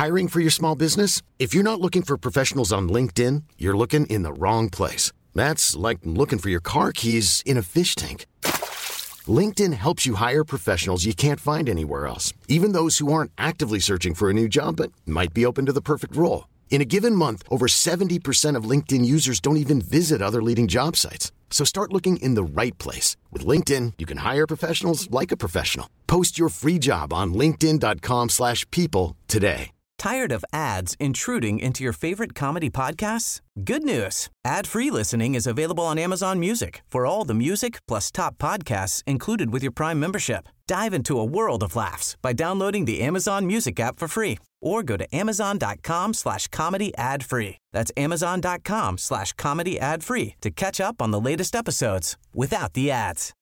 Hiring for your small business? If you're not looking for professionals on LinkedIn, you're looking in the wrong place. That's like looking for your car keys in a fish tank. LinkedIn helps you hire professionals you can't find anywhere else, even those who aren't actively searching for a new job but might be open to the perfect role. In a given month, over 70% of LinkedIn users don't even visit other leading job sites. So start looking in the right place. With LinkedIn, you can hire professionals like a professional. Post your free job on linkedin.com/people today. Tired of ads intruding into your favorite comedy podcasts? Good news. Ad-free listening is available on Amazon Music for all the music plus top podcasts included with your Prime membership. Dive into a world of laughs by downloading the Amazon Music app for free or go to amazon.com/comedy ad-free. That's amazon.com/comedy ad-free to catch up on the latest episodes without the ads.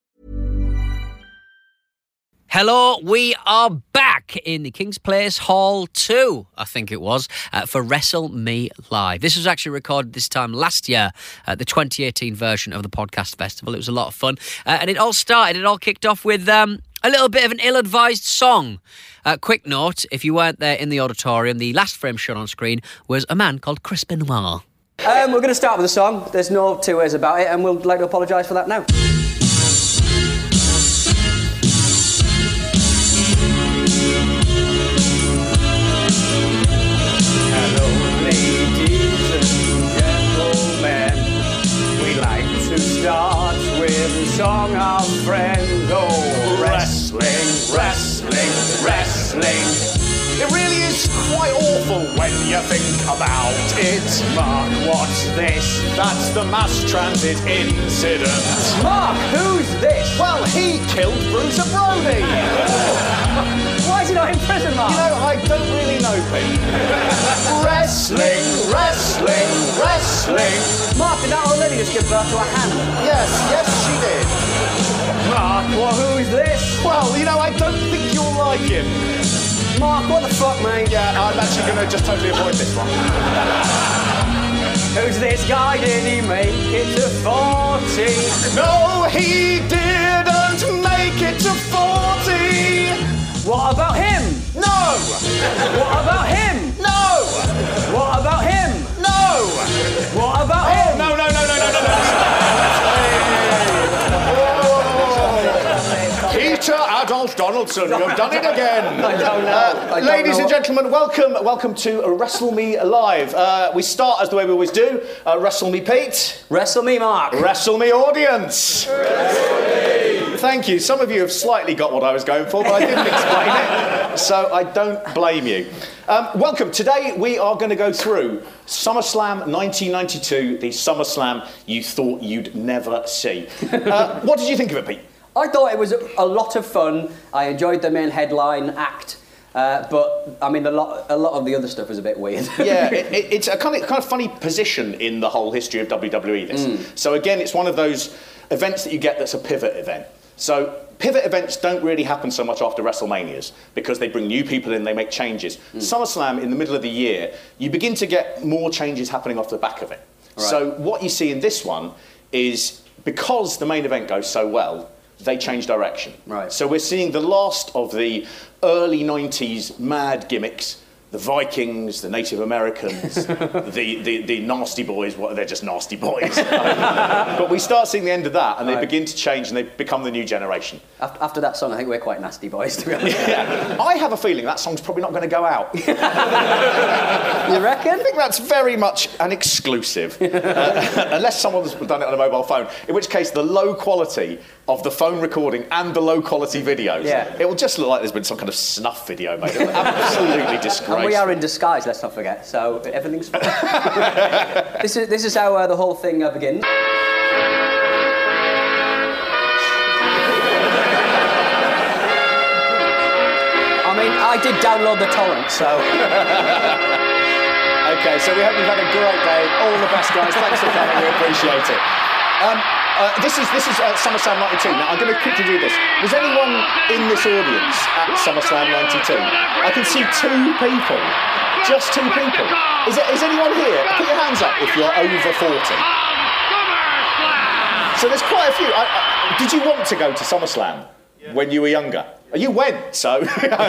Hello, we are back in the King's Place Hall 2, I think it was, for Wrestle Me Live. This was actually recorded this time last year, the 2018 version of the Podcast Festival. It was a lot of fun. And it all kicked off with a little bit of an ill-advised song. Quick note, if you weren't there in the auditorium, the last frame shown on screen was a man called Chris Benoit. We're going to start with a song. There's no two ways about it, and we'd like to apologise for that now. Start with a song of friends. Oh, wrestling, wrestling, wrestling. It really is quite awful when you think about it. Mark, what's this? That's the mass transit incident. Mark, who's this? Well, he killed Bruiser Brody. Why is he not in prison, Mark? You know, I don't really know, Pete. Wrestling, wrestling, wrestling. Mark, did that old lady just give birth to a hand? Yes, she did. Mark, well, who's this? Well, you know, I don't think you'll like him. Mark, what the fuck, mate? Yeah, I'm actually going to just totally avoid this one. Who's this guy? Did he make it to 40? No, he didn't make it to 40. What about him? No. What about him? No. What about him? No. What about him? No. Peter Adolf Donaldson, you've done it again. I don't know. Ladies and gentlemen, welcome to Wrestle Me Live. We start as the way we always do. Wrestle Me Pete. Wrestle me, Mark. Wrestle Me audience. Wrestle me. Thank you. Some of you have slightly got what I was going for, but I didn't explain it, so I don't blame you. Welcome. Today we are going to go through SummerSlam 1992, the SummerSlam you thought you'd never see. What did you think of it, Pete? I thought it was a lot of fun. I enjoyed the main headline act, but I mean a lot of the other stuff was a bit weird. Yeah, it's a kind of funny position in the whole history of WWE. This. So again, it's one of those events that you get that's a pivot event. So pivot events don't really happen so much after WrestleManias because they bring new people in, they make changes. SummerSlam in the middle of the year, you begin to get more changes happening off the back of it. Right. So what you see in this one is because the main event goes so well, they change direction. Right. So we're seeing the last of the early 90s mad gimmicks, the Vikings, the Native Americans, the nasty boys. Well, they're just nasty boys. But we start seeing the end of that, and they begin to change, and they become the new generation. After that song, I think we're quite nasty boys, to be honest. Yeah. I have a feeling that song's probably not going to go out. You reckon? I think that's very much an exclusive, unless someone's done it on a mobile phone, in which case the low quality of the phone recording and the low quality videos, it will just look like there's been some kind of snuff video made. It'll absolutely disgraceful. And we are in disguise, let's not forget, so everything's fine. This is how the whole thing begins. I mean, I did download the torrent, so... OK, so we hope you've had a great day. All the best, guys. Thanks for coming. We appreciate it. This is SummerSlam 92. Now, I'm going to quickly do this. Was anyone in this audience at SummerSlam 92? I can see 2 people. Just 2 people. Is anyone here? Put your hands up if you're over 40. So there's quite a few. Did you want to go to SummerSlam when you were younger? You went, so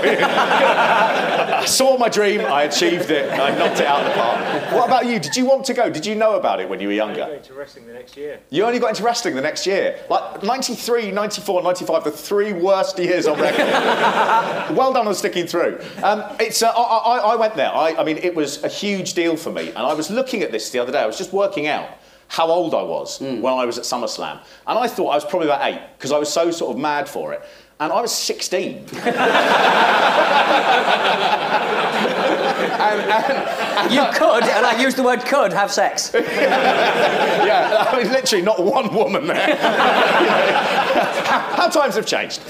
I saw my dream, I achieved it, I knocked it out of the park. What about you? Did you want to go? Did you know about it when you were younger? I got into wrestling the next year. You only got into wrestling the next year? Like 93, 94, 95, the 3 worst years on record. Well done on sticking through. I went there. I mean, it was a huge deal for me. And I was looking at this the other day. I was just working out how old I was when I was at SummerSlam. And I thought I was probably about 8, because I was so sort of mad for it. And I was 16. You could, and I use the word could, have sex. Yeah, I mean, literally not one woman there. How times have changed.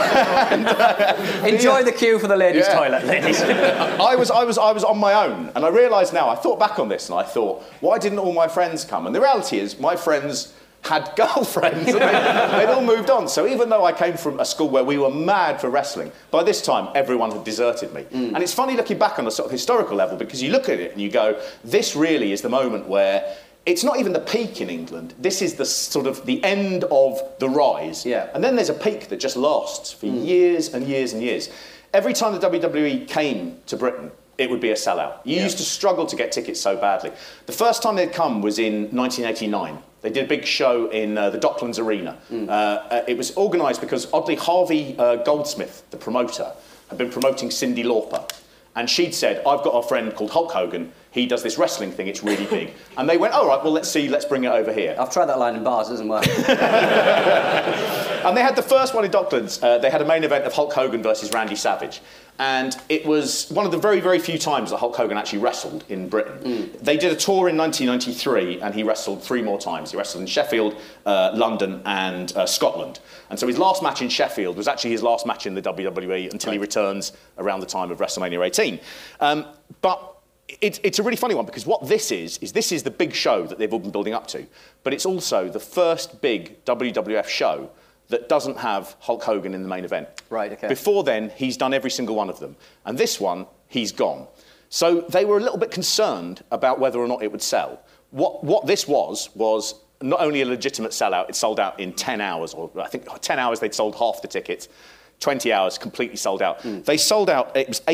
Enjoy the queue for the ladies' toilet, ladies. I was on my own, and I realised now, I thought back on this, and I thought, why didn't all my friends come? And the reality is, my friends had girlfriends, and they'd all moved on. So even though I came from a school where we were mad for wrestling, by this time everyone had deserted me. And it's funny looking back on a sort of historical level, because you look at it and you go, this really is the moment where it's not even the peak in England. This is the sort of the end of the rise. Yeah. And then there's a peak that just lasts for years and years and years. Every time the WWE came to Britain, it would be a sellout. You used to struggle to get tickets so badly. The first time they'd come was in 1989. They did a big show in the Docklands Arena. It was organised because, oddly, Harvey Goldsmith, the promoter, had been promoting Cyndi Lauper. And she'd said, I've got a friend called Hulk Hogan. He does this wrestling thing. It's really big. And they went, all right, well, let's bring it over here. I've tried that line in bars. It doesn't work. And they had the first one in Docklands. They had a main event of Hulk Hogan versus Randy Savage. And it was one of the very, very few times that Hulk Hogan actually wrestled in Britain. They did a tour in 1993, and he wrestled 3 more times. He wrestled in Sheffield, London, and Scotland. And so his last match in Sheffield was actually his last match in the WWE until he returns around the time of WrestleMania 18. But it's a really funny one, because what this is the big show that they've all been building up to. But it's also the first big WWF show that doesn't have Hulk Hogan in the main event. Right, okay. Before then, he's done every single one of them. And this one, he's gone. So they were a little bit concerned about whether or not it would sell. What this was not only a legitimate sellout, it sold out in 10 hours, or I think 10 hours they'd sold half the tickets, 20 hours completely sold out. They sold out, it was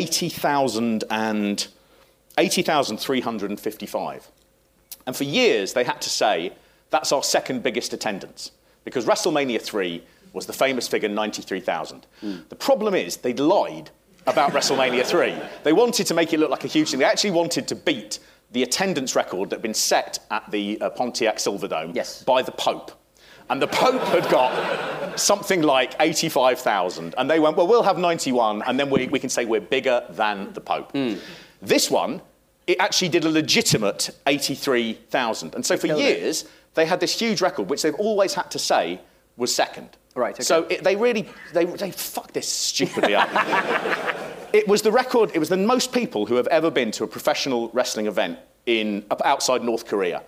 80,355. And for years, they had to say, that's our second biggest attendance, because WrestleMania 3 was the famous figure 93,000. The problem is they'd lied about WrestleMania 3. They wanted to make it look like a huge thing. They actually wanted to beat the attendance record that had been set at the Pontiac Silverdome by the Pope. And the Pope had got something like 85,000. And they went, well, we'll have 91, and then we can say we're bigger than the Pope. This one, it actually did a legitimate 83,000. And so for years, they had this huge record, which they've always had to say was second. Right, okay. So they fucked this stupidly up. It was the record, it was the most people who have ever been to a professional wrestling event outside North Korea.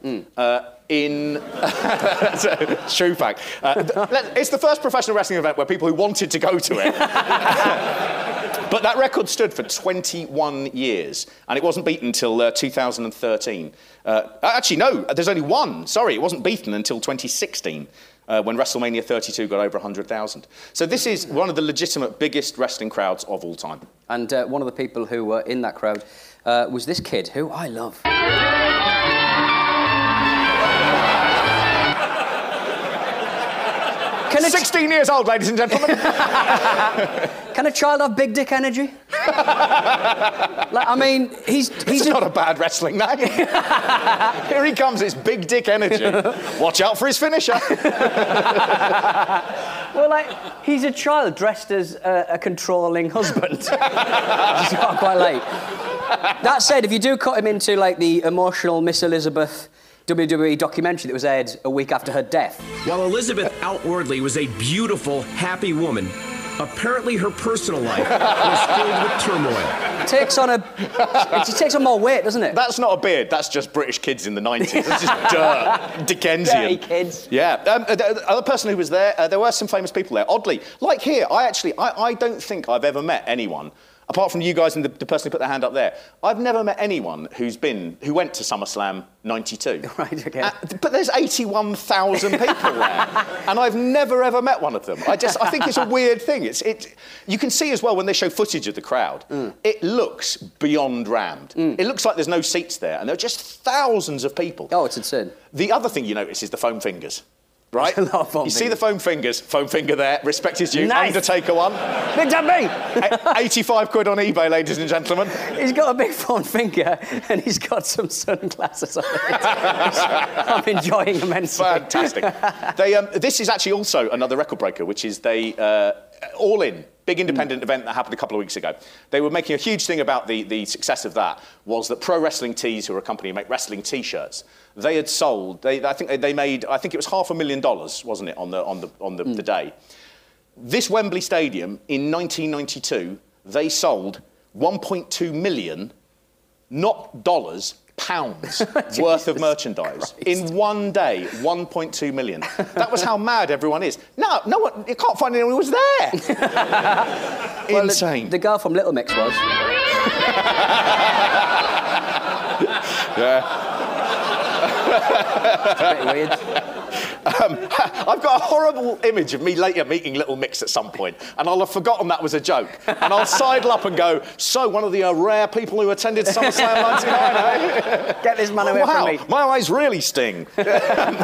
True fact. It's the first professional wrestling event where people who wanted to go to it. But that record stood for 21 years, and it wasn't beaten until 2013. Actually, no, there's only one. Sorry, it wasn't beaten until 2016, when WrestleMania 32 got over 100,000. So this is one of the legitimate biggest wrestling crowds of all time. And one of the people who were in that crowd was this kid, who I love. 16 years old, ladies and gentlemen. Can a child have big dick energy? I mean, he's not a bad wrestling name. Here he comes, it's big dick energy. Watch out for his finisher. Well, he's a child dressed as a controlling husband. It's not quite late. That said, if you do cut him into, the emotional Miss Elizabeth WWE documentary that was aired a week after her death. While Elizabeth outwardly was a beautiful, happy woman, apparently her personal life was filled with turmoil. It takes on more weight, doesn't it? That's not a beard, that's just British kids in the 90s. That's just dirt, Dickensian. Dirty kids. Yeah. The other person who was there were some famous people there. Oddly, like here, I don't think I've ever met anyone apart from you guys and the person who put their hand up there, I've never met anyone who went to SummerSlam 92. Right, okay. But there's 81,000 people there, and I've never ever met one of them. I think it's a weird thing. You can see as well when they show footage of the crowd, it looks beyond rammed. It looks like there's no seats there, and there are just thousands of people. Oh, it's insane. The other thing you notice is the foam fingers. Right? I love foam you fingers. See the foam fingers? Foam finger there. Respect is due. Nice. Undertaker one. Big time me! 85 quid on eBay, ladies and gentlemen. He's got a big foam finger and he's got some sunglasses on it. I'm enjoying immensely. Fantastic. This is actually also another record breaker, which is All In. Big independent event that happened a couple of weeks ago. They were making a huge thing about the success of that, was that Pro Wrestling Tees, who are a company who make wrestling T-shirts, they had sold, I think it was $500,000, wasn't it, on the day. This Wembley Stadium, in 1992, they sold 1.2 million, not dollars, pounds worth of merchandise. Christ. In one day, 1.2 million. That was how mad everyone is. No one, you can't find anyone who was there. Well, Insane. the girl from Little Mix was. Yeah. It's a bit weird. I've got a horrible image of me later meeting Little Mix at some point, and I'll have forgotten that was a joke. And I'll sidle up and go, so one of the rare people who attended SummerSlam 99, eh? Get this man away from me. My eyes really sting. There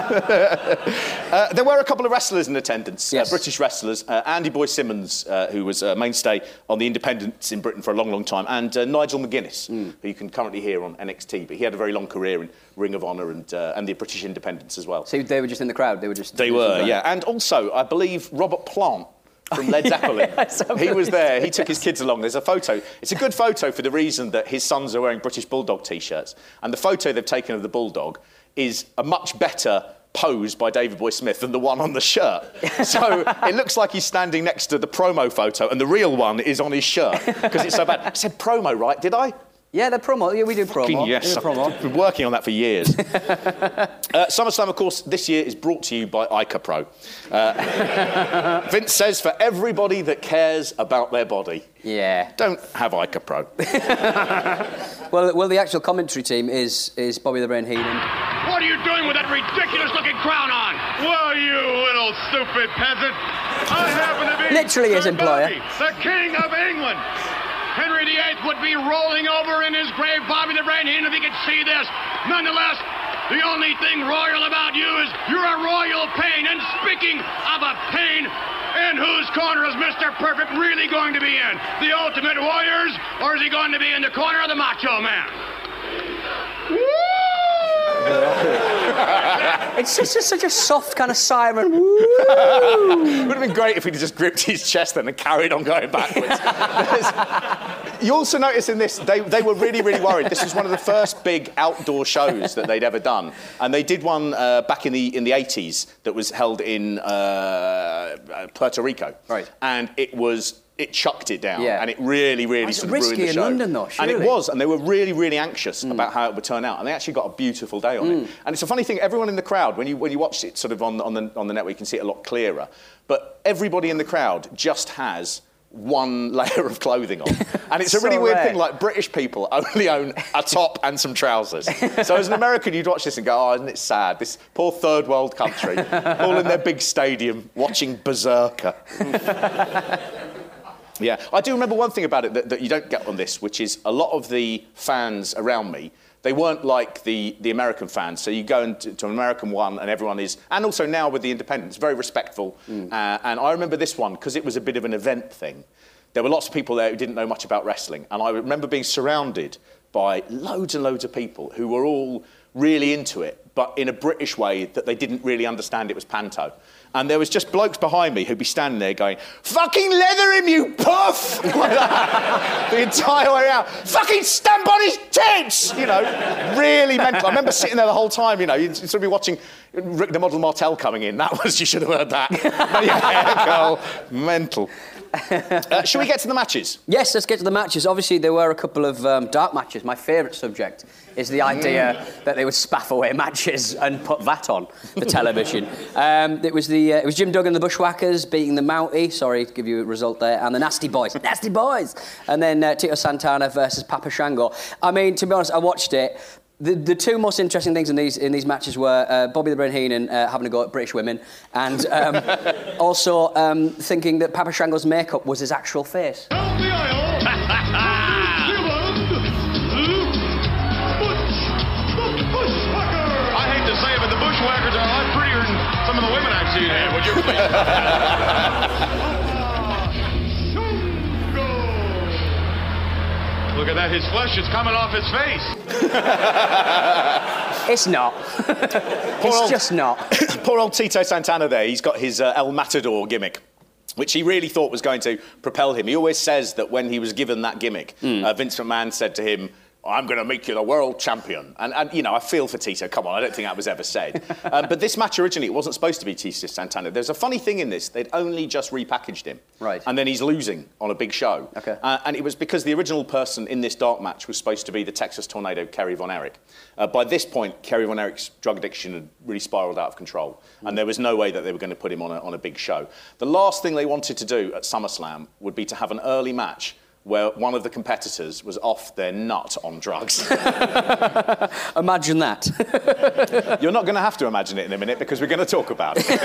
were a couple of wrestlers in attendance, yes. British wrestlers. Andy Boy Simmons, who was a mainstay on the independents in Britain for a long, long time, and Nigel McGuinness, who you can currently hear on NXT, but he had a very long career in Ring of Honor and the British independents as well. So they were just in the crowd? They were, yeah. And also, I believe Robert Plant from Led Zeppelin. He was there. He took his kids along. There's a photo. It's a good photo for the reason that his sons are wearing British Bulldog T-shirts. And the photo they've taken of the Bulldog is a much better pose by David Boy Smith than the one on the shirt. So it looks like he's standing next to the promo photo and the real one is on his shirt because it's so bad. I said promo, right? Did I? Yeah, the promo. Yeah, we do promo. Yes, I've been working on that for years. SummerSlam, of course, this year is brought to you by Ica Pro. Vince says, for everybody that cares about their body. Yeah. Don't have Ica Pro. Well, the actual commentary team is Bobby the Brain Heenan. What are you doing with that ridiculous-looking crown on? Well, you little stupid peasant. I happen to be Literally his Sir employer. Bobby, the King of England. Henry VIII would be rolling over in his grave, Bobby the Brain Heenan, if he could see this. Nonetheless, the only thing royal about you is you're a royal pain. And speaking of a pain, in whose corner is Mr. Perfect really going to be in? The Ultimate Warriors, or is he going to be in the corner of the Macho Man? Woo! It's just such a soft kind of siren. Woo! It would have been great if he'd just gripped his chest then and carried on going backwards. You also notice in this, they were really, really worried. This was one of the first big outdoor shows that they'd ever done. And they did one back in the 80s that was held in Puerto Rico. Right. And it chucked it down, yeah. And it really, really It's sort of ruined risky the show. in London, though, surely. And it was, and they were really, really anxious about how it would turn out, and they actually got a beautiful day on it. And it's a funny thing, everyone in the crowd, when you watch it sort of on the network, you can see it a lot clearer. But everybody in the crowd just has one layer of clothing on. And it's a really weird thing, like British people only own a top and some trousers. So as an American, you'd watch this and go, oh, isn't it sad? This poor third world country, all in their big stadium, watching Berserker. Yeah, I do remember one thing about it that you don't get on this, which is a lot of the fans around me, they weren't like the American fans. So you go into an American one and everyone is, and also now with the independents, very respectful. And I remember this one, because it was a bit of an event thing. There were lots of people there who didn't know much about wrestling. And I remember being surrounded by loads and loads of people who were all really into it, but in a British way that they didn't really understand it was panto. And there was just blokes behind me who'd be standing there going, fucking leather him, you puff! Like that, the entire way out. Fucking stamp on his tits! You know, really mental. I remember sitting there the whole time, you know, you'd sort of be watching Rick the Model Martel coming in. That was, you should have heard that. Yeah, girl, mental. Shall we get to the matches? Yes, let's get to the matches. Obviously, there were a couple of dark matches. My favourite subject is the idea that they would spaff away matches and put that on the television. It was Jim Duggan and the Bushwhackers beating the Mountie. Sorry to give you a result there. And the Nasty Boys. Nasty Boys! And then Tito Santana versus Papa Shango. I mean, to be honest, I watched it. The two most interesting things in these matches were Bobby the Brain Heenan having a go at British women and also thinking that Papa Shango's makeup was his actual face. I hate to say it, but the Bushwhackers are a lot prettier than some of the women I've seen. Hey, would you please? Look at that, his flesh is coming off his face. It's not. It's just not. Poor old Tito Santana there, he's got his El Matador gimmick, which he really thought was going to propel him. He always says that when he was given that gimmick, Vince McMahon said to him, I'm going to make you the world champion. And, you know, I feel for Tito. Come on, I don't think that was ever said. But this match originally, it wasn't supposed to be Tito Santana. There's a funny thing in this. They'd only just repackaged him. Right. And then he's losing on a big show. Okay. And it was because the original person in this dark match was supposed to be the Texas Tornado, Kerry Von Erich. By this point, Kerry Von Erich's drug addiction had really spiralled out of control. And there was no way that they were going to put him on a big show. The last thing they wanted to do at SummerSlam would be to have an early match where one of the competitors was off their nut on drugs. Imagine that. You're not going to have to imagine it in a minute because we're going to talk about it.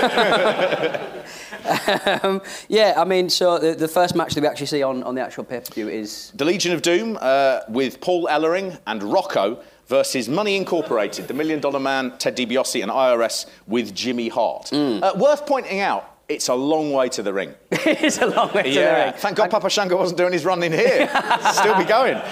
Yeah, I mean, so the first match that we actually see on the actual pay-per-view is... The Legion of Doom with Paul Ellering and Rocco versus Money Incorporated, the $1 Million Man, Ted DiBiase, and IRS with Jimmy Hart. Worth pointing out, it's a long way to the ring. It is a long way to the ring. Thank God Papa Shango wasn't doing his run in here. Still be going.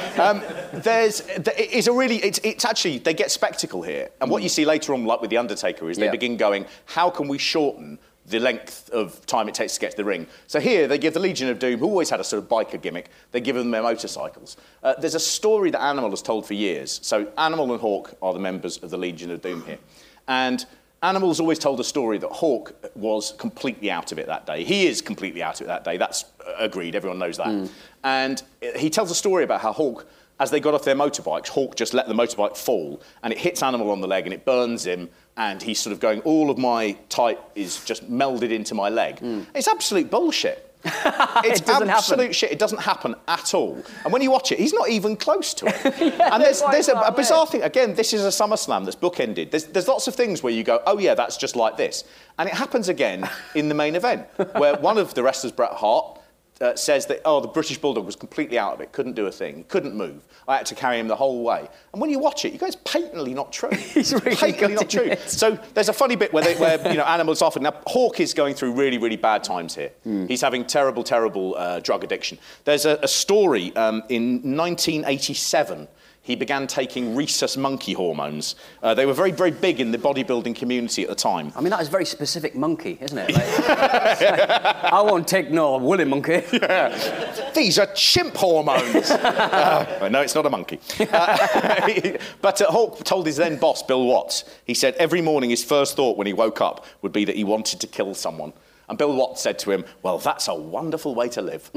It's actually, they get spectacle here. And what you see later on, like with The Undertaker, is they begin going, how can we shorten the length of time it takes to get to the ring? So here, they give the Legion of Doom, who always had a sort of biker gimmick, they give them their motorcycles. There's a story that Animal has told for years. So Animal and Hawk are the members of the Legion of Doom here. And Animal's always told a story that Hawk was completely out of it that day. He is completely out of it that day. That's agreed. Everyone knows that. And he tells a story about how Hawk, as they got off their motorbikes, Hawk just let the motorbike fall and it hits Animal on the leg and it burns him and he's sort of going, all of my type is just melded into my leg. It's absolute bullshit. It's absolute shit. It doesn't happen at all. And when you watch it, he's not even close to it. And there's a bizarre thing. Again, this is a SummerSlam that's bookended. There's lots of things where you go, oh yeah, that's just like this. And it happens again in the main event, where one of the wrestlers, Bret Hart, says that, the British Bulldog was completely out of it, couldn't do a thing, couldn't move. I had to carry him the whole way. And when you watch it, you go, it's patently not true. He's really patently not true. So there's a funny bit where Animal's offered. Now, Hawk is going through really, really bad times here. He's having terrible, terrible drug addiction. There's a story in 1987. He began taking rhesus monkey hormones. They were very, very big in the bodybuilding community at the time. I mean, that is a very specific monkey, isn't it? I won't take no woolly monkey. These are chimp hormones. No, it's not a monkey. But Hawk told his then boss, Bill Watts, he said every morning his first thought when he woke up would be that he wanted to kill someone. And Bill Watts said to him, well, that's a wonderful way to live.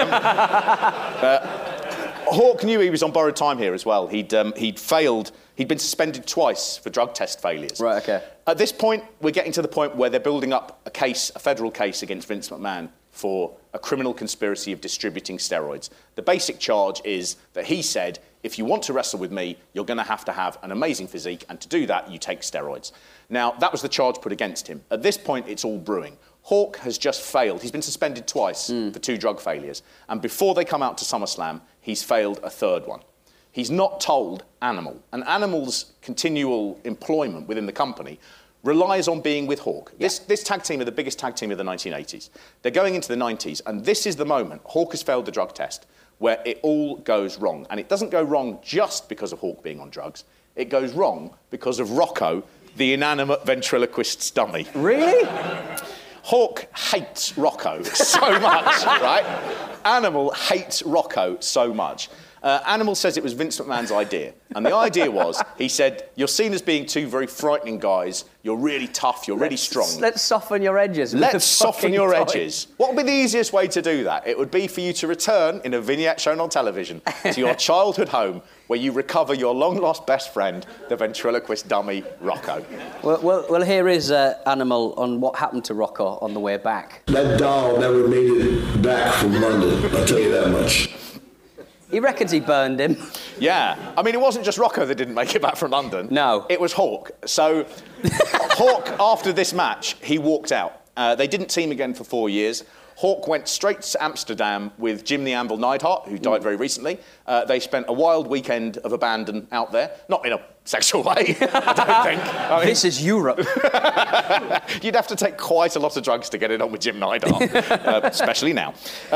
Hawk knew he was on borrowed time here as well. He'd failed. He'd been suspended twice for drug test failures. Right, OK. At this point, we're getting to the point where they're building up a federal case against Vince McMahon for a criminal conspiracy of distributing steroids. The basic charge is that he said, if you want to wrestle with me, you're going to have an amazing physique, and to do that, you take steroids. Now, that was the charge put against him. At this point, it's all brewing. Hawk has just failed. He's been suspended twice for 2 drug failures. And before they come out to SummerSlam, he's failed a third one. He's not told Animal. And Animal's continual employment within the company relies on being with Hawk. Yeah. This tag team are the biggest tag team of the 1980s. They're going into the 90s, and this is the moment Hawk has failed the drug test where it all goes wrong. And it doesn't go wrong just because of Hawk being on drugs. It goes wrong because of Rocco, the inanimate ventriloquist's dummy. Really? Hawk hates Rocco so much, right? Animal hates Rocco so much. Animal says it was Vince McMahon's idea. And the idea was, he said, you're seen as being two very frightening guys. You're really tough. You're really strong. Let's soften your edges. Let's soften your edges. What would be the easiest way to do that? It would be for you to return in a vignette shown on television to your childhood home where you recover your long-lost best friend, the ventriloquist dummy, Rocco. Well, here is Animal on what happened to Rocco on the way back. That doll never made it back from London, I'll tell you that much. He reckons he burned him. Yeah. I mean, it wasn't just Rocco that didn't make it back from London. No. It was Hawk. So, Hawk, after this match, he walked out. They didn't team again for 4 years. Hawk went straight to Amsterdam with Jim the Anvil Neidhart, who died very recently. They spent a wild weekend of abandon out there. Not in a sexual way, I don't think. I mean, this is Europe. You'd have to take quite a lot of drugs to get it on with Jim Neidhart, especially now.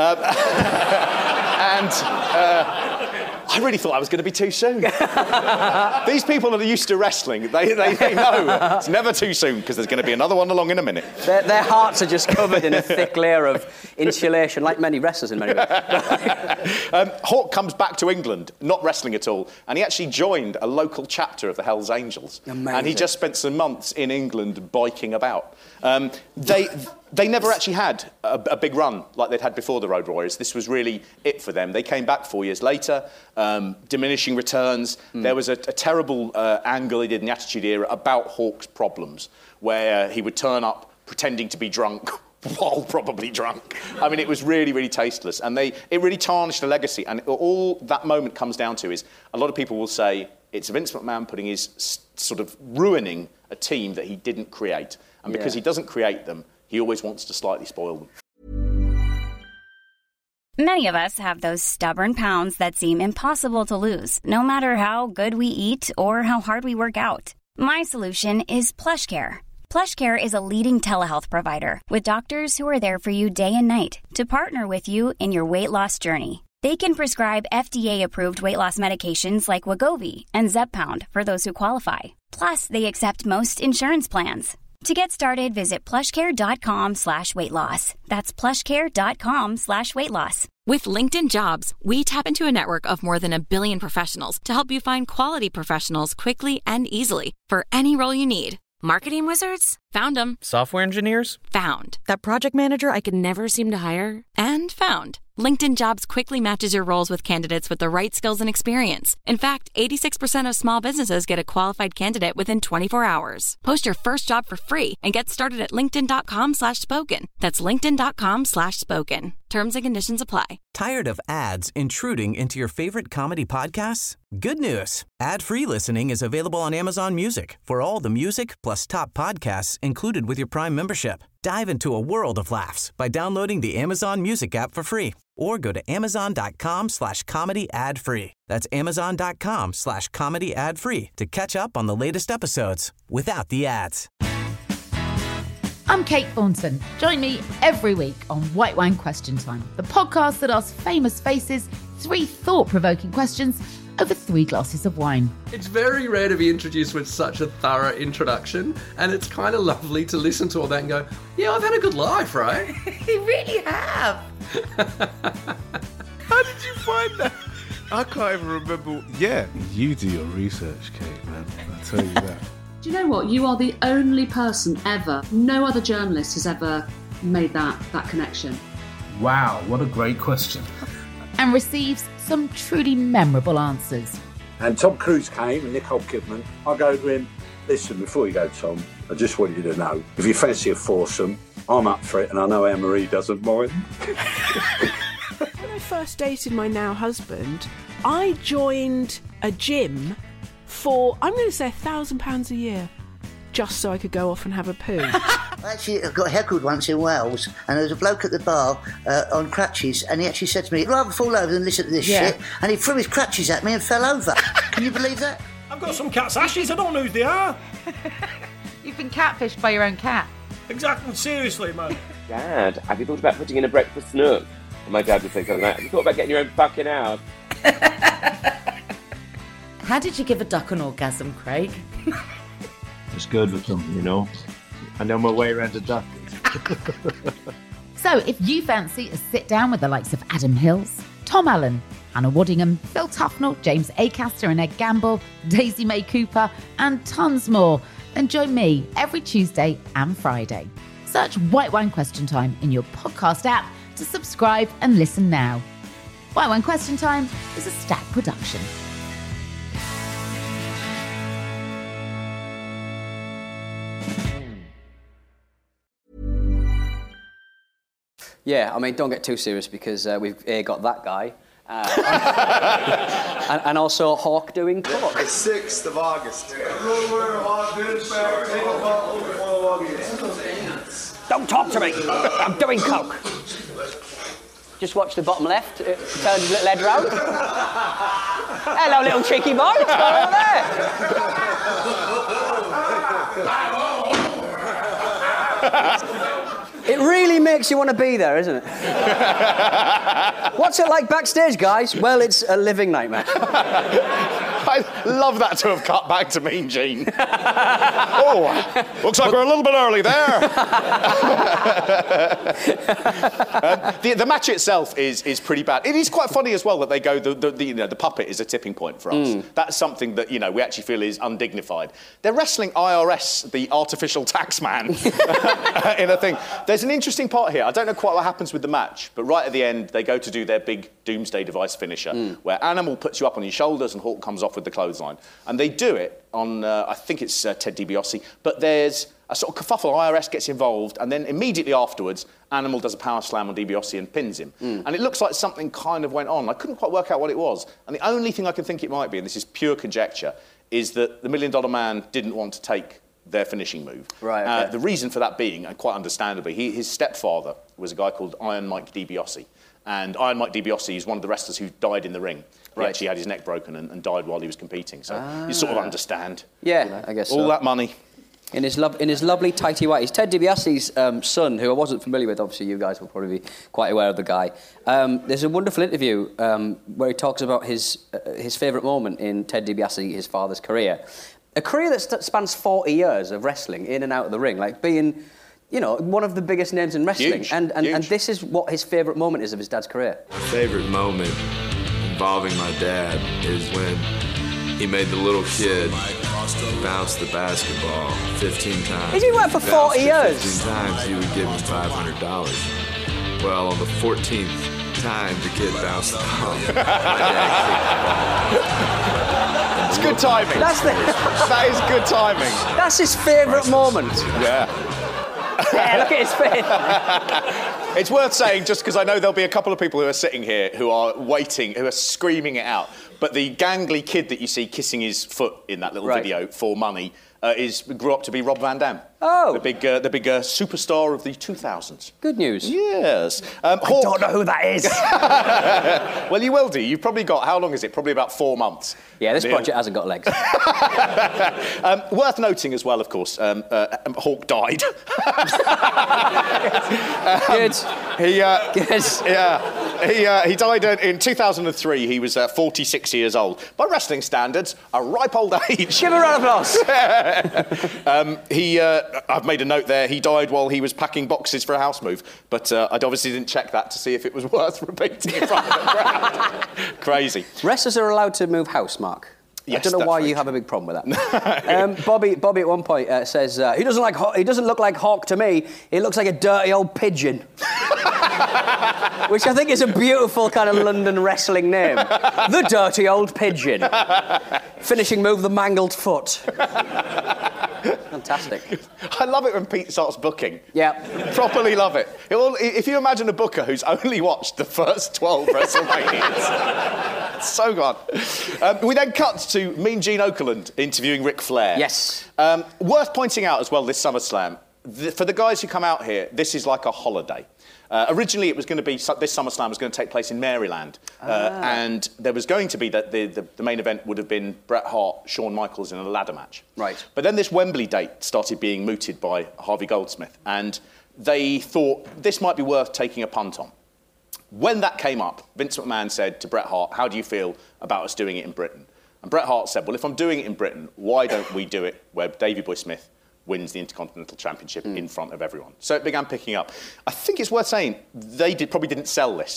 I really thought I was going to be too soon. These people that are used to wrestling, they know it's never too soon because there's going to be another one along in a minute. Their hearts are just covered in a thick layer of insulation, like many wrestlers in many ways. Hawk comes back to England, not wrestling at all, and he actually joined a local chapter of the Hells Angels. Amazing. And he just spent some months in England biking about. They never actually had a big run like they'd had before the Road Warriors. This was really it for them. They came back 4 years later, diminishing returns. There was a terrible angle he did in the Attitude Era about Hawk's problems, where he would turn up pretending to be drunk while probably drunk. I mean, it was really, really tasteless. And it really tarnished the legacy. And all that moment comes down to is a lot of people will say it's Vince McMahon putting his sort of ruining a team that he didn't create. And because he doesn't create them, he always wants to slightly spoil them. Many of us have those stubborn pounds that seem impossible to lose, no matter how good we eat or how hard we work out. My solution is PlushCare. PlushCare is a leading telehealth provider with doctors who are there for you day and night to partner with you in your weight loss journey. They can prescribe FDA-approved weight loss medications like Wegovy and Zepbound for those who qualify. Plus, they accept most insurance plans. To get started, visit plushcare.com/weightloss. That's plushcare.com/weightloss. With LinkedIn Jobs, we tap into a network of more than 1 billion professionals to help you find quality professionals quickly and easily for any role you need. Marketing wizards? Found them. Software engineers? Found. That project manager I could never seem to hire? And found. LinkedIn Jobs quickly matches your roles with candidates with the right skills and experience. In fact, 86% of small businesses get a qualified candidate within 24 hours. Post your first job for free and get started at linkedin.com/spoken. That's linkedin.com/spoken. Terms and conditions apply. Tired of ads intruding into your favorite comedy podcasts? Good news. Ad-free listening is available on Amazon Music for all the music plus top podcasts included with your Prime membership. Dive into a world of laughs by downloading the Amazon Music app for free or go to amazon.com/comedy ad-free. That's amazon.com/comedy ad-free to catch up on the latest episodes without the ads. I'm Kate Thornton. Join me every week on White Wine Question Time, the podcast that asks famous faces 3 thought-provoking questions over 3 glasses of wine. It's very rare to be introduced with such a thorough introduction, and it's kind of lovely to listen to all that and go, yeah, I've had a good life, right? You really have. How did you find that? I can't even remember. Yeah, you do your research, Kate, man. I'll tell you that. Do you know what? You are the only person ever, no other journalist has ever made that connection. Wow, what a great question. And receives some truly memorable answers. And Tom Cruise came and Nicole Kidman. I go to him, listen, before you go, Tom, I just want you to know, if you fancy a foursome, I'm up for it, and I know Anne-Marie doesn't mind. When I first dated my now husband, I joined a gym for, I'm going to say £1,000 a year, just so I could go off and have a poo. I actually got heckled once in Wales, and there was a bloke at the bar on crutches, and he actually said to me, I'd rather fall over than listen to this shit, and he threw his crutches at me and fell over. Can you believe that? I've got some cat's ashes, I don't know who they are. You've been catfished by your own cat. Exactly, seriously, man. Dad, have you thought about putting in a breakfast nook? And my dad would say something like, have you thought about getting your own fucking house? How did you give a duck an orgasm, Craig? It's good with them, you know. I know my way around a duck. So, if you fancy a sit down with the likes of Adam Hills, Tom Allen, Anna Waddingham, Phil Tufnell, James Acaster and Ed Gamble, Daisy May Cooper, and tons more. Then join me every Tuesday and Friday. Search White Wine Question Time in your podcast app to subscribe and listen now. White Wine Question Time is a Stack production. Yeah, I mean, don't get too serious because we've got that guy. And also Hawk doing coke. The 6th of August. Don't talk to me. I'm doing coke. Just watch the bottom left. Turn his little head round. Hello, little cheeky boy. What's going on there? It really makes you want to be there, isn't it? What's it like backstage, guys? Well, it's a living nightmare. I love that to have cut back to Mean Gene. Oh, looks like we're a little bit early there. The match itself is pretty bad. It is quite funny as well that they go, the puppet is a tipping point for us. That's something that, we actually feel is undignified. They're wrestling IRS, the artificial tax man, in a thing. There's an interesting part here. I don't know quite what happens with the match, but right at the end, they go to do their big Doomsday Device finisher, where Animal puts you up on your shoulders and Hawk comes off with the clothesline. And they do it on, I think it's Ted DiBiase, but there's a sort of kerfuffle. IRS gets involved, and then immediately afterwards, Animal does a power slam on DiBiase and pins him. And it looks like something kind of went on. I couldn't quite work out what it was. And the only thing I can think it might be, and this is pure conjecture, is that the $1 Million Man didn't want to take their finishing move. Right. Okay. The reason for that being, and quite understandably, his stepfather was a guy called Iron Mike DiBiase. And Iron Mike DiBiase is one of the wrestlers who died in the ring. He actually had his neck broken and died while he was competing. So you sort of understand. Yeah, I guess so. All that money. In his lovely tighty whities. Ted DiBiase's son, who I wasn't familiar with, obviously you guys will probably be quite aware of the guy. There's a wonderful interview where he talks about his favourite moment in Ted DiBiase, his father's career. A career that spans 40 years of wrestling in and out of the ring, like being, one of the biggest names in wrestling. Huge. And this is what his favourite moment is of his dad's career. My favourite moment involving my dad is when he made the little kid bounce the basketball 15 times. He's been working for 40 years. 15 times, he would give him $500. Well, on the 14th time the kid bounced the ball, my dad kicked the ball. It's good timing. That is good timing. That's his favourite moment. Yeah. Yeah, look at his face. It's worth saying, just because I know there'll be a couple of people who are sitting here who are waiting, who are screaming it out, but the gangly kid that you see kissing his foot in that little video for money grew up to be Rob Van Dam. Oh. The big superstar of the 2000s. Good news. Yes. I don't know who that is. Well, you will do. You've probably got, how long is it? Probably about 4 months. Yeah, this project hasn't got legs. Worth noting as well, of course, Hawk died. Good. He died in 2003. He was 46 years old. By wrestling standards, a ripe old age. Give a round of applause. I've made a note there. He died while he was packing boxes for a house move, but I obviously didn't check that to see if it was worth repeating in front of the crowd. Crazy. Wrestlers are allowed to move house, Mark. Yes, I don't know why you have a big problem with that. Bobby at one point says he doesn't look like Hawk to me. He looks like a dirty old pigeon, which I think is a beautiful kind of London wrestling name. The dirty old pigeon. Finishing move, the mangled foot. Fantastic. I love it when Pete starts booking. Yeah. Properly love it. If you imagine a booker who's only watched the first 12 WrestleManias, it's so good. We then cut to Mean Gene Okerlund interviewing Ric Flair. Yes. Worth pointing out as well, this SummerSlam, for the guys who come out here, this is like a holiday. Originally, it was going to be, this SummerSlam was going to take place in Maryland. And there was going to be that the main event would have been Bret Hart, Shawn Michaels in a ladder match. Right. But then this Wembley date started being mooted by Harvey Goldsmith. And they thought this might be worth taking a punt on. When that came up, Vince McMahon said to Bret Hart, how do you feel about us doing it in Britain? And Bret Hart said, well, if I'm doing it in Britain, why don't we do it where Davey Boy Smith wins the Intercontinental Championship in front of everyone? So it began picking up. I think it's worth saying they probably didn't sell this.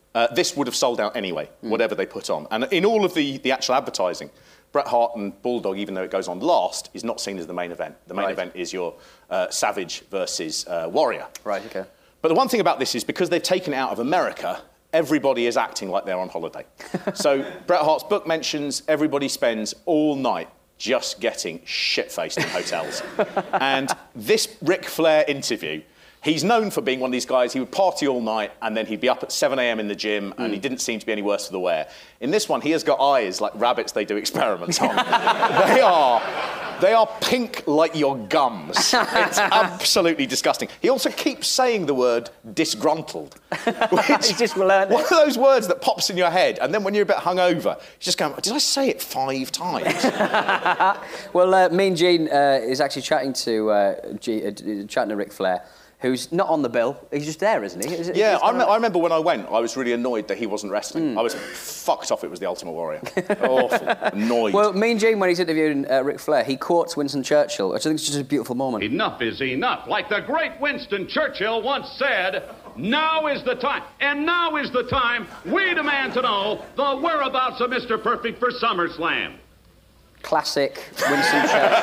this would have sold out anyway, whatever they put on. And in all of the actual advertising, Bret Hart and Bulldog, even though it goes on last, is not seen as the main event. The main event is your Savage versus Warrior. Right, okay. But the one thing about this is because they've taken it out of America, everybody is acting like they're on holiday. So Bret Hart's book mentions everybody spends all night just getting shit-faced in hotels. And this Ric Flair interview, he's known for being one of these guys, he would party all night and then he'd be up at 7 a.m. in the gym and he didn't seem to be any worse for the wear. In this one, he has got eyes like rabbits they do experiments on. They are pink like your gums. It's absolutely disgusting. He also keeps saying the word disgruntled. Which just learned one of those words that pops in your head, and then when you're a bit hungover, you just go, did I say it 5 times? Well, Mean Gene is actually chatting to Ric Flair, who's not on the bill. He's just there, isn't he? I remember when I went, I was really annoyed that he wasn't wrestling. I was fucked off it was the Ultimate Warrior. Awful. Annoyed. Well, Mean Gene, when he's interviewing Ric Flair, he quotes Winston Churchill, which I think is just a beautiful moment. Enough is enough. Like the great Winston Churchill once said, now is the time, and now is the time we demand to know the whereabouts of Mr. Perfect for SummerSlam. Classic Winston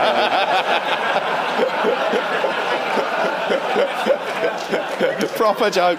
Churchill. Proper joke.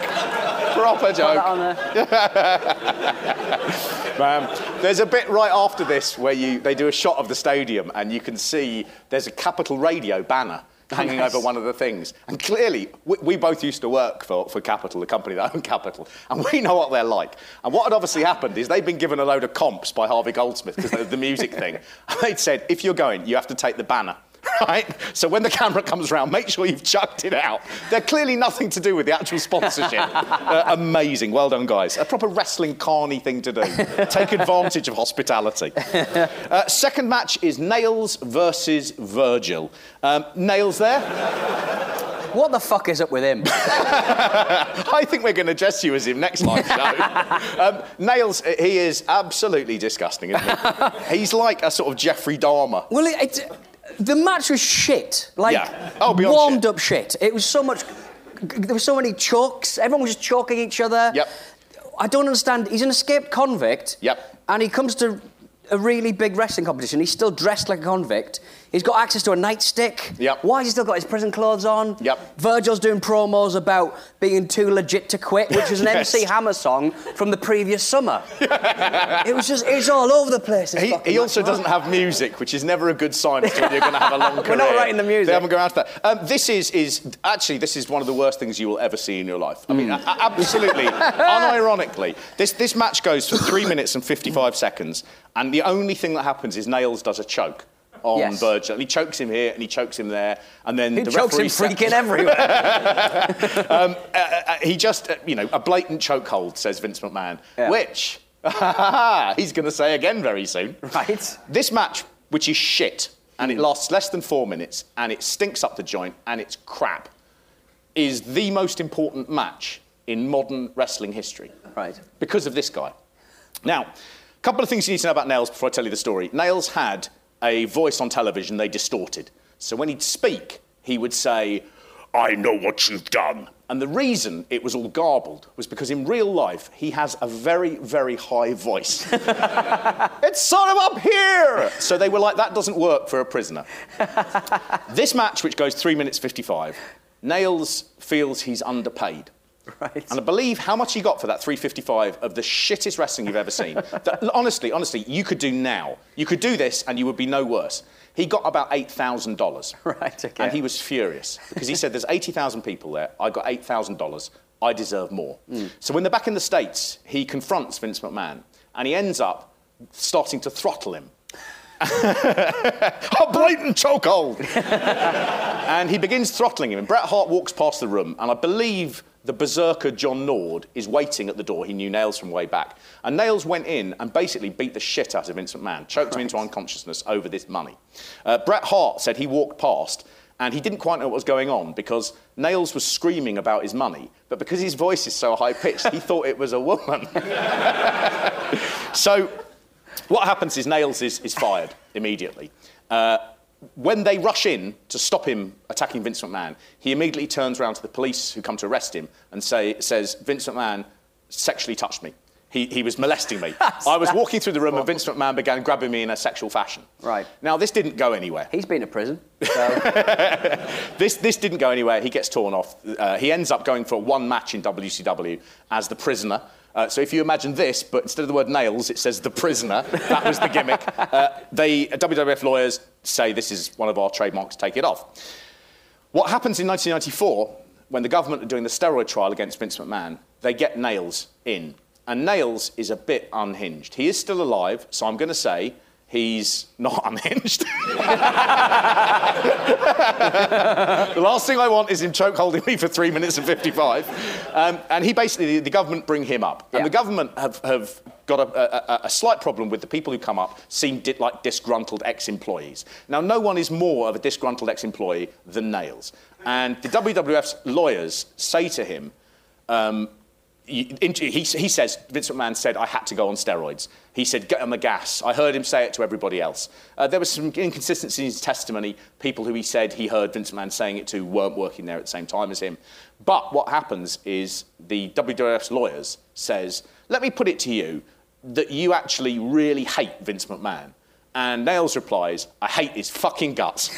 Man, there's a bit right after this where they do a shot of the stadium and you can see there's a Capital Radio banner hanging over one of the things. And clearly, we both used to work for Capital, the company that owned Capital, and we know what they're like. And what had obviously happened is they'd been given a load of comps by Harvey Goldsmith because of the music thing. And they'd said, if you're going, you have to take the banner. Right? So when the camera comes round, make sure you've chucked it out. They're clearly nothing to do with the actual sponsorship. Amazing. Well done, guys. A proper wrestling carny thing to do. Take advantage of hospitality. Second match is Nails versus Virgil. Nails there? What the fuck is up with him? I think we're going to dress you as him next live show. Nails, he is absolutely disgusting, isn't he? He's like a sort of Jeffrey Dahmer. Well, the match was shit. Warmed up shit. It was so much... There were so many chokes. Everyone was just choking each other. Yep. I don't understand. He's an escaped convict. Yep. And he comes to a really big wrestling competition. He's still dressed like a convict. He's got access to a nightstick. Yep. Why has he still got his prison clothes on? Yep. Virgil's doing promos about being too legit to quit, which was an Yes. MC Hammer song from the previous summer. It's all over the place. He also doesn't have music, which is never a good sign as to when you're going to have a long career. We're not writing the music. They haven't gone after that. This is one of the worst things you will ever see in your life. I mean, absolutely, unironically. This match goes for 3 minutes and 55 seconds, and the only thing that happens is Nails does a choke on Virgil. And he chokes him here and he chokes him there, and then the chokes him freaking everywhere. He just, a blatant chokehold, says Vince McMahon, which he's going to say again very soon. Right. This match, which is shit, and it lasts less than 4 minutes, and it stinks up the joint, and it's crap, is the most important match in modern wrestling history. Right. Because of this guy. Now, a couple of things you need to know about Nails before I tell you the story. Nails had a voice on television they distorted. So when he'd speak, he would say, I know what you've done. And the reason it was all garbled was because in real life, he has a very, very high voice. It's sort of up here! So they were like, that doesn't work for a prisoner. This match, which goes 3 minutes 55, Nails feels he's underpaid. Right. And I believe how much he got for that 355 of the shittest wrestling you've ever seen. That, honestly, you could do now. You could do this and you would be no worse. He got about $8,000. Right, okay. And he was furious because he said, there's 80,000 people there. I got $8,000. I deserve more. So when they're back in the States, he confronts Vince McMahon and he ends up starting to throttle him. A blatant chokehold. And he begins throttling him. And Bret Hart walks past the room, and I believe the berserker John Nord is waiting at the door. He knew Nails from way back. And Nails went in and basically beat the shit out of Vince McMahon, choked him into unconsciousness over this money. Bret Hart said he walked past and he didn't quite know what was going on because Nails was screaming about his money, but because his voice is so high-pitched, he thought it was a woman. So what happens is Nails is fired immediately. When they rush in to stop him attacking Vince McMahon, he immediately turns around to the police who come to arrest him and says, Vince McMahon, sexually touched me. He was molesting me. I was walking through the room and Vince McMahon began grabbing me in a sexual fashion. Right. Now, this didn't go anywhere. He's been to prison. So. This didn't go anywhere. He gets torn off. He ends up going for one match in WCW as the prisoner. So if you imagine this, but instead of the word nails, it says the prisoner. That was the gimmick. WWF lawyers say this is one of our trademarks, take it off. What happens in 1994, when the government are doing the steroid trial against Vince McMahon, they get Nails in. And Nails is a bit unhinged. He is still alive, so I'm going to say he's not unhinged. The last thing I want is him choke holding me for 3 minutes and 55. And he basically, the government bring him up. And the government have got a slight problem with the people who come up seem like disgruntled ex-employees. Now, no one is more of a disgruntled ex-employee than Nails. And the WWF's lawyers say to him, he says, Vince McMahon said, I had to go on steroids. He said, get on the gas. I heard him say it to everybody else. There was some inconsistencies in his testimony. People who he said he heard Vince McMahon saying it to weren't working there at the same time as him. But what happens is the WWF's lawyers says, let me put it to you that you actually really hate Vince McMahon. And Nails replies, I hate his fucking guts.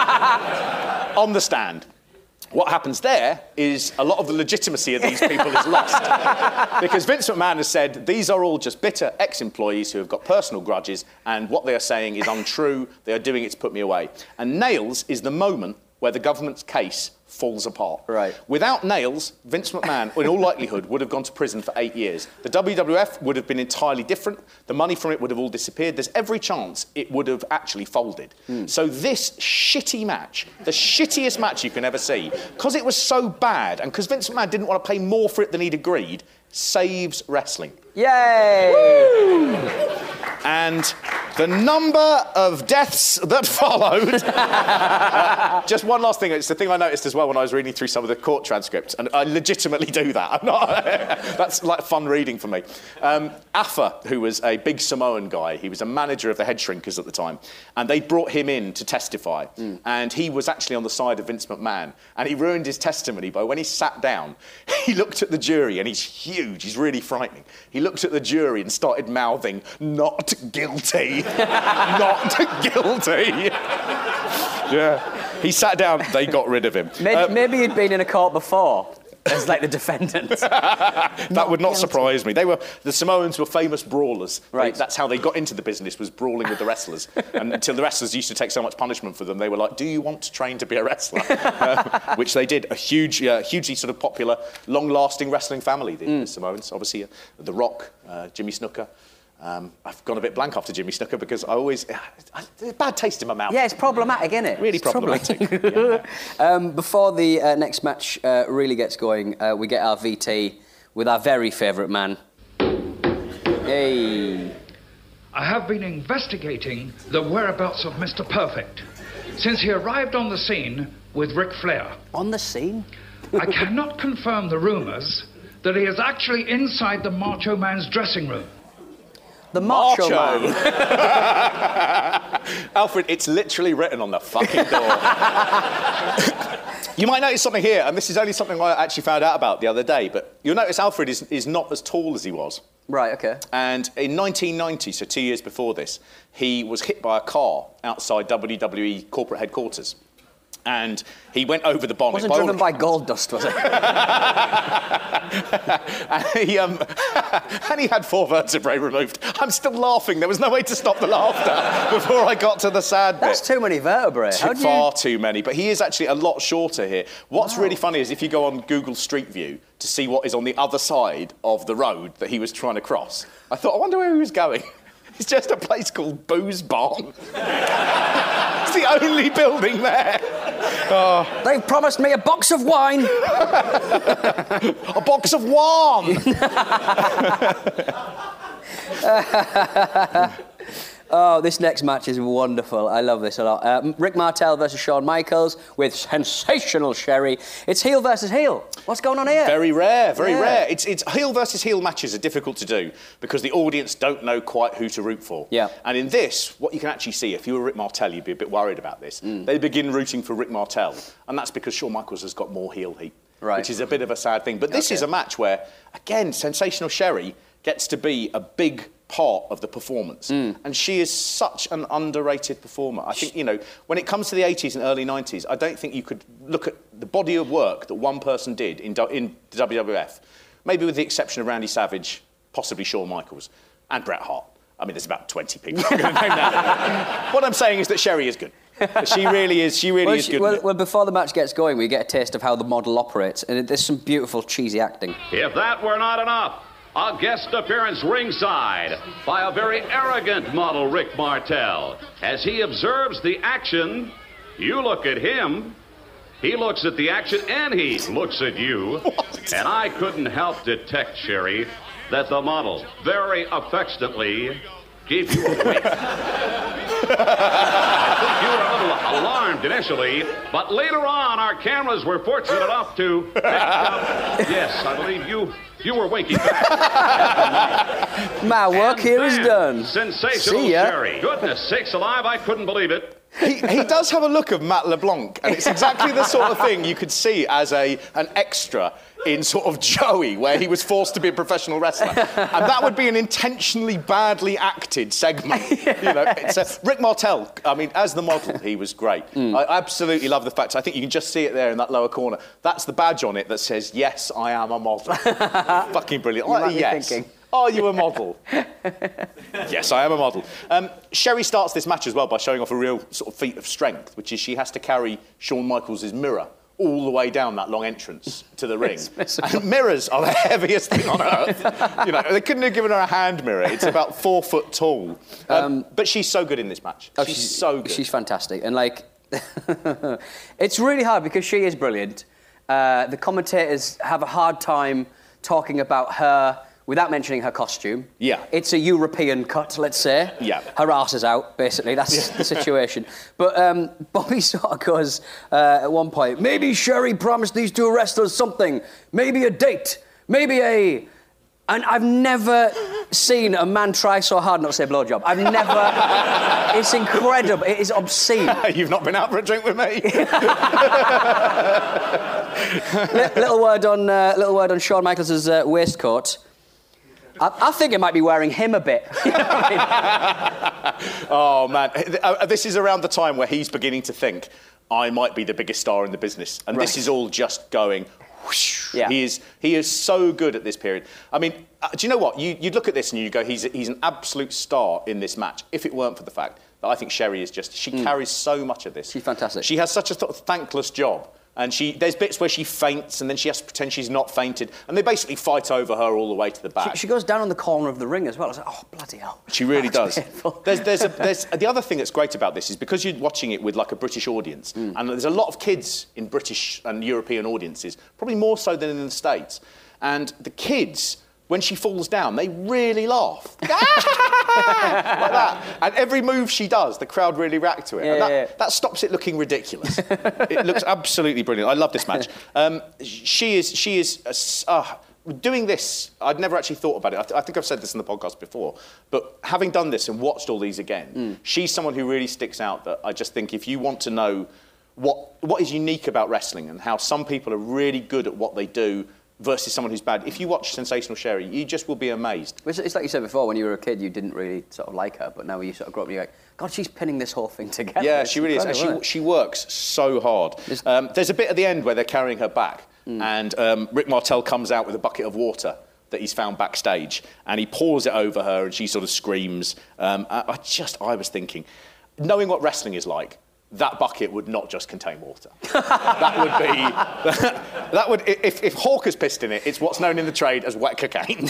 On the stand. What happens there is a lot of the legitimacy of these people is lost. Because Vince McMahon has said, these are all just bitter ex-employees who have got personal grudges, and what they are saying is untrue, they are doing it to put me away. And Nails is the moment where the government's case falls apart. Right. Without Nails, Vince McMahon, in all likelihood, would have gone to prison for 8 years. The WWF would have been entirely different. The money from it would have all disappeared. There's every chance it would have actually folded. So this shitty match, the shittiest match you can ever see, because it was so bad, and because Vince McMahon didn't want to pay more for it than he'd agreed, saves wrestling. Yay! Woo! And the number of deaths that followed... just one last thing. It's the thing I noticed as well when I was reading through some of the court transcripts, and I legitimately do that. I'm not... That's like fun reading for me. Afa, who was a big Samoan guy, he was a manager of the Head Shrinkers at the time, and they brought him in to testify, and he was actually on the side of Vince McMahon, and he ruined his testimony by when he sat down, he looked at the jury, and he's huge, he's really frightening. He looked at the jury and started mouthing, not guilty. Not guilty. Yeah. He sat down, they got rid of him. Maybe he'd been in a court before as like the defendant. That would not surprise me. The Samoans were famous brawlers. Right. That's how they got into the business, was brawling with the wrestlers. And until the wrestlers used to take so much punishment for them, they were like, do you want to train to be a wrestler? Which they did. A hugely sort of popular, long-lasting wrestling family, the Samoans. Obviously, The Rock, Jimmy Snuka. I've gone a bit blank after Jimmy Snuka because I always... bad taste in my mouth. Yeah, it's problematic, isn't it? Really problematic. Before the next match really gets going, we get our VT with our very favourite man. Hey. I have been investigating the whereabouts of Mr. Perfect since he arrived on the scene with Ric Flair. On the scene? I cannot confirm the rumours that he is actually inside the Macho Man's dressing room. The Macho Man. Alfred, it's literally written on the fucking door. You might notice something here, and this is only something I actually found out about the other day, but you'll notice Alfred is not as tall as he was. Right, OK. And in 1990, so 2 years before this, he was hit by a car outside WWE corporate headquarters. And he went over the bonnet. Wasn't driven by gold dust, was it? and he had 4 vertebrae removed. I'm still laughing. There was no way to stop the laughter before I got to the sad bit. That's too many vertebrae. Far too many. But he is actually a lot shorter here. What's really funny is if you go on Google Street View to see what is on the other side of the road that he was trying to cross, I thought, I wonder where he was going. It's just a place called Booze Barn. It's the only building there. Oh. They've promised me a box of wine. A box of wine. Oh, this next match is wonderful. I love this a lot. Rick Martel versus Shawn Michaels with sensational Sherry. It's heel versus heel. What's going on here? Very rare, very rare. It's heel versus heel matches are difficult to do because the audience don't know quite who to root for. Yeah. And in this, what you can actually see, if you were Rick Martel, you'd be a bit worried about this. They begin rooting for Rick Martel, and that's because Shawn Michaels has got more heel heat. which is a bit of a sad thing. But this is a match where, again, Sensational Sherry gets to be a big part of the performance. And she is such an underrated performer. I think, you know, when it comes to the 80s and early 90s, I don't think you could look at the body of work that one person did in the WWF, maybe with the exception of Randy Savage, possibly Shawn Michaels, and Bret Hart. I mean, there's about 20 people I'm going to name that. What I'm saying is that Sherry is good. She really is. She really is good. Well, before the match gets going, we get a taste of how the model operates, and there's some beautiful cheesy acting. If that were not enough, a guest appearance ringside by a very arrogant model, Rick Martel. As he observes the action, you look at him, he looks at the action, and he looks at you. And I couldn't help detect, Sherry, that the model very affectionately gave you a wink. I think you were a little alarmed initially, but later on our cameras were fortunate enough to pick up. Yes, I believe you were winking back. My work here is done. Sensational Sherry. Goodness sakes alive, I couldn't believe it. He does have a look of Matt LeBlanc, and it's exactly the sort of thing you could see as an extra in sort of Joey, where he was forced to be a professional wrestler. And that would be an intentionally badly acted segment. You know, Rick Martel, I mean, as the model, he was great. I absolutely love the fact, I think you can just see it there in that lower corner. That's the badge on it that says, yes, I am a model. Fucking brilliant. Yes. Are you a model? Yes, I am a model. Sherry starts this match as well by showing off a real sort of feat of strength, which is she has to carry Shawn Michaels' mirror all the way down that long entrance to the ring. And mirrors are the heaviest thing on earth. You know, they couldn't have given her a hand mirror. It's about 4 foot tall. But she's so good in this match. She's so good. She's fantastic. And, like, it's really hard because she is brilliant. The commentators have a hard time talking about her without mentioning her costume. Yeah. It's a European cut, let's say. Yeah. Her arse is out, basically. That's the situation. But Bobby sort of goes at one point, maybe Sherry promised these two wrestlers something. Maybe a date. Maybe a... And I've never seen a man try so hard not to say blowjob. I've never... It's incredible. It is obscene. You've not been out for a drink with me? little word on Shawn Michaels' waistcoat. I think it might be wearing him a bit. You know what I mean? Oh, man. This is around the time where he's beginning to think, I might be the biggest star in the business. And this is all just going... Whoosh. Yeah. He is so good at this period. I mean, do you know what? You'd look at this and you go, he's an absolute star in this match, if it weren't for the fact that I think Sherry is just... She carries so much of this. She's fantastic. She has such a thankless job. And there's bits where she faints and then she has to pretend she's not fainted. And they basically fight over her all the way to the back. She goes down on the corner of the ring as well. I was like, oh, bloody hell. She really does. There's the other thing that's great about this is because you're watching it with like a British audience, and there's a lot of kids in British and European audiences, probably more so than in the States. And the kids, when she falls down, they really laugh. Like that. And every move she does, the crowd really react to it. That stops it looking ridiculous. It looks absolutely brilliant. I love this match. She is doing this, I'd never actually thought about it. I think I've said this in the podcast before, but having done this and watched all these again, she's someone who really sticks out that I just think if you want to know what is unique about wrestling and how some people are really good at what they do versus someone who's bad. If you watch Sensational Sherry, you just will be amazed. It's like you said before, when you were a kid, you didn't really sort of like her, but now you sort of grow up and you're like, God, she's pinning this whole thing together. Yeah, she really is. And she works so hard. There's a bit at the end where they're carrying her back, and Rick Martel comes out with a bucket of water that he's found backstage, and he pours it over her, and she sort of screams. I was thinking, knowing what wrestling is like, that bucket would not just contain water. That would be... If Hawker's pissed in it, it's what's known in the trade as wet cocaine.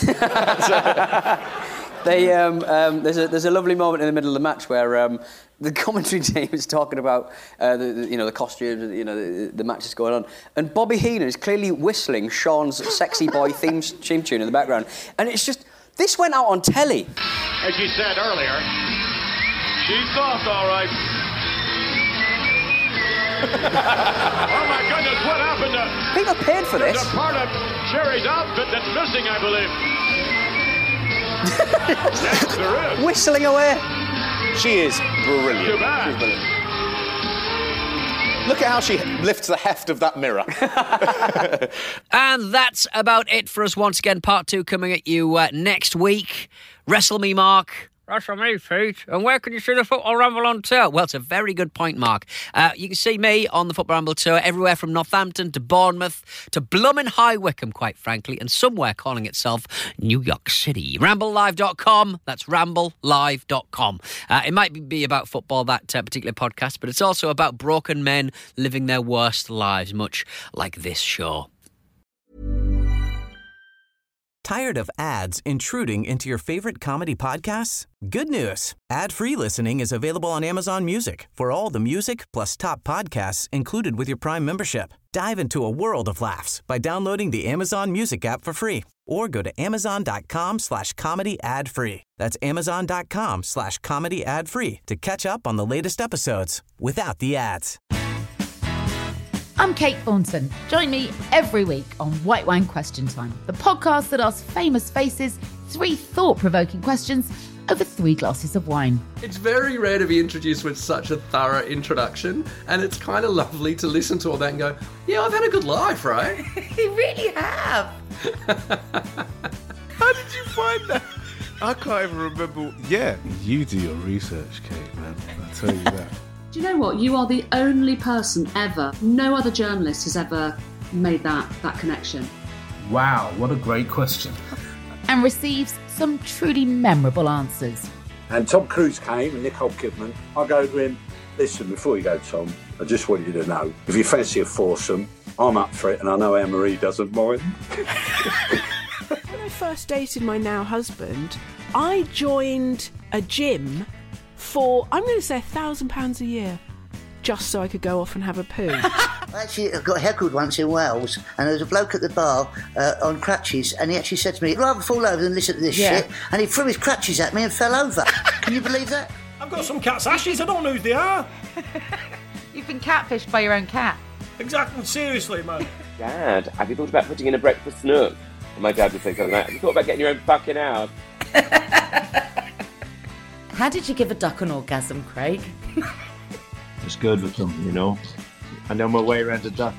There's a lovely moment in the middle of the match where the commentary team is talking about the costumes, the match is going on, and Bobby Heenan is clearly whistling Sean's Sexy Boy theme tune in the background, and it's just... This went out on telly. As you said earlier, she's soft, all right. Oh my goodness, what happened to... People paid for this. There's a part of Sherry's outfit that's missing, I believe. Yes, there is. Whistling away. She is brilliant. Too bad. She's brilliant. Look at how she lifts the heft of that mirror. And that's about it for us once again. Part 2 coming at you next week. Wrestle me, Mark. Wrestle me, Pete. And where can you see the Football Ramble on tour? Well, it's a very good point, Mark. You can see me on the Football Ramble tour everywhere from Northampton to Bournemouth to Bloomin' High Wycombe, quite frankly, and somewhere calling itself New York City. RambleLive.com. That's RambleLive.com. It might be about football, that particular podcast, but it's also about broken men living their worst lives, much like this show. Tired of ads intruding into your favorite comedy podcasts? Good news. Ad-free listening is available on Amazon Music for all the music plus top podcasts included with your Prime membership. Dive into a world of laughs by downloading the Amazon Music app for free or go to amazon.com/comedy ad-free. That's amazon.com/comedy ad-free to catch up on the latest episodes without the ads. I'm Kate Thornton. Join me every week on White Wine Question Time, the podcast that asks famous faces 3 thought-provoking questions over 3 glasses of wine. It's very rare to be introduced with such a thorough introduction, and it's kind of lovely to listen to all that and go, yeah, I've had a good life, right? You really have. How did you find that? I can't even remember. Yeah, you do your research, Kate, man. I tell you that. Do you know what? You are the only person ever, no other journalist has ever made that connection. Wow, what a great question. And receives some truly memorable answers. And Tom Cruise came and Nicole Kidman. I go to him, listen, before you go, Tom, I just want you to know, if you fancy a foursome, I'm up for it, and I know Anne-Marie doesn't mind. When I first dated my now husband, I joined a gym for, I'm going to say, £1,000 a year, just so I could go off and have a poo. Actually, I got heckled once in Wales, and there was a bloke at the bar on crutches, and he actually said to me, I'd rather fall over than listen to this shit, and he threw his crutches at me and fell over. Can you believe that? I've got some cat's ashes, I don't know who they are. You've been catfished by your own cat. Exactly, seriously, man. Dad, have you thought about putting in a breakfast nook? And my dad would say something like, have you thought about getting your own fucking house? How did you give a duck an orgasm, Craig? It's good with them, you know. I know my way around a duck.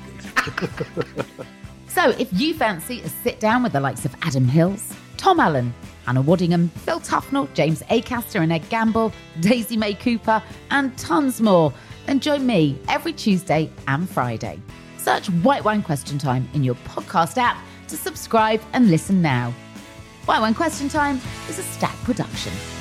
So if you fancy a sit down with the likes of Adam Hills, Tom Allen, Hannah Waddingham, Phil Tufnell, James Acaster and Ed Gamble, Daisy May Cooper, and tons more, then join me every Tuesday and Friday. Search White Wine Question Time in your podcast app to subscribe and listen now. White Wine Question Time is a Stack production.